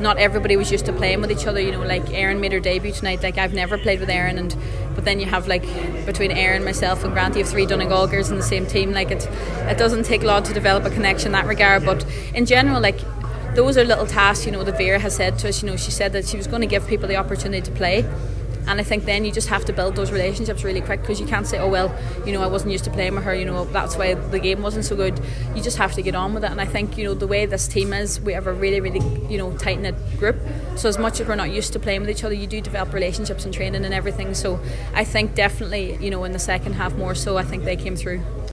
not everybody was used to playing with each other. You know, like Erin made her debut tonight. Like I've never played with Erin, but then you have like between Erin, myself, and Grant, you have 3 Donegalgers in the same team. Like it doesn't take a lot to develop a connection in that regard. But in general, like those are little tasks, you know, that Vera has said to us. You know, she said that she was going to give people the opportunity to play. And I think then you just have to build those relationships really quick, because you can't say, oh well, you know, I wasn't used to playing with her, you know, that's why the game wasn't so good. You just have to get on with it. And I think, you know, the way this team is, we have a really, really, you know, tight-knit group. So as much as we're not used to playing with each other, you do develop relationships and training and everything. So I think definitely, you know, in the second half more so, I think they came through.